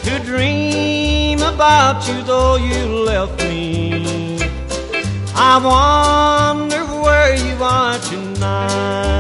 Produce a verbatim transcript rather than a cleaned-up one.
to dream about you, though you left me. I wonder where you are tonight.